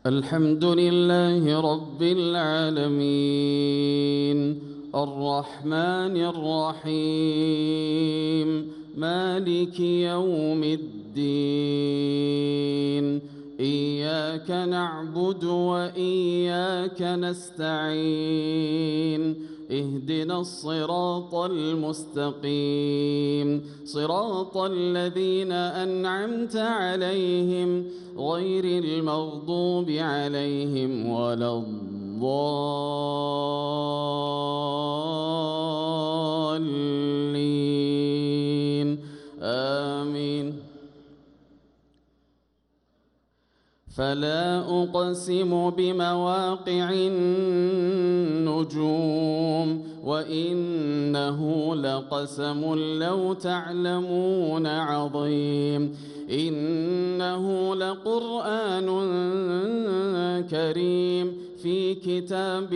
الحمد لله رب العالمين الرحمن الرحيم مالك يوم الدين إياك نعبد وإياك نستعين اهدنا الصراط المستقيم صراط الذين أنعمت عليهم غير المغضوب عليهم ولا الضالين آمين. فلا أقسم بمواقع النجوم وإنه لقسم لو تعلمون عظيم إنه لقرآن كريم في كتاب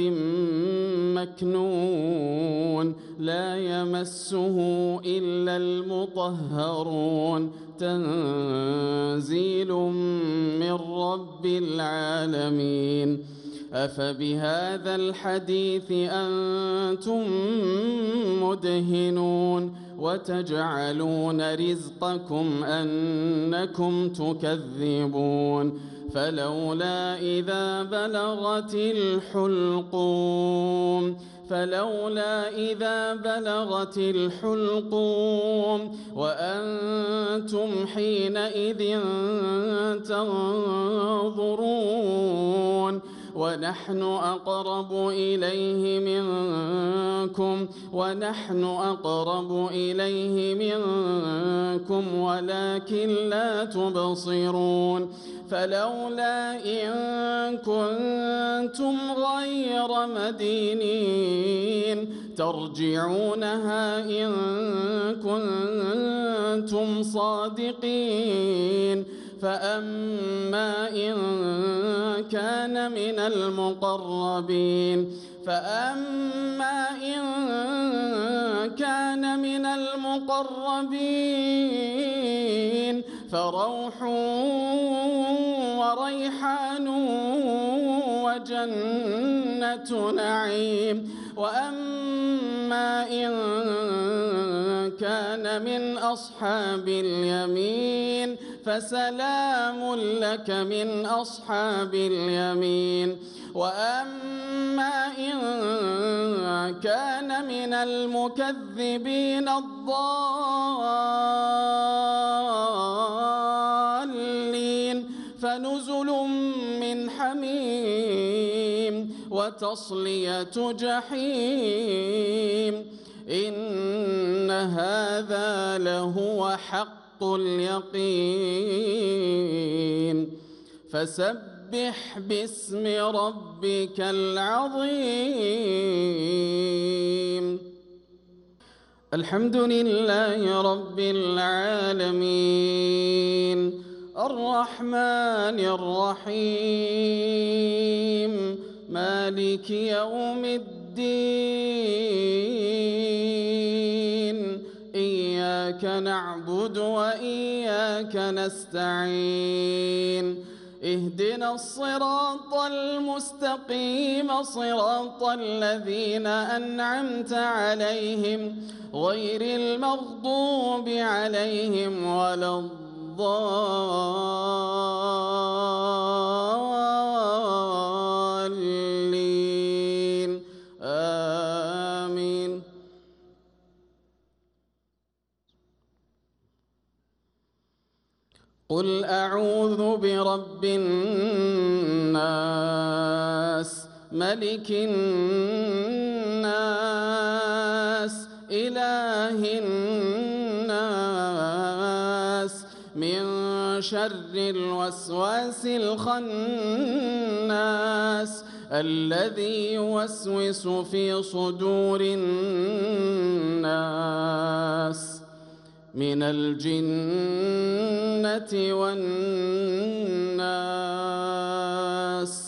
مكنون لا يمسه إلا المطهرون تنزيل من رب العالمين. أفبهذا الحديث أنتم مدهنون وتجعلون رزقكم أنكم تكذبون فلولا إذا بلغت الحلقوم وأنتم حينئذ تنظرون ونحن أقرب إليه منكم ولكن لا تبصرون فلولا إن كنتم غير مدينين ترجعونها إن كنتم صادقين فأما إن كان من المقربين فروح وريحان وجنة نعيم وأما إن كان من أصحاب اليمين فسلام لك من أصحاب اليمين وأما إن كان من المكذبين الضالين فنزل من حميم وتصلية جحيم إن هذا لهو حق اليقين فسبح باسم ربك العظيم. الحمد لله رب العالمين الرحمن الرحيم مالك يوم الدين إياك نعبد وإياك نستعين اهدنا الصراط المستقيم صراط الذين أنعمت عليهم غير المغضوب عليهم ولا الضالين آمين. قل أعوذ برب الناس ملك الناس إله الناس من شر الوسواس الخناس الذي يوسوس في صدور الناس من الجنة والناس.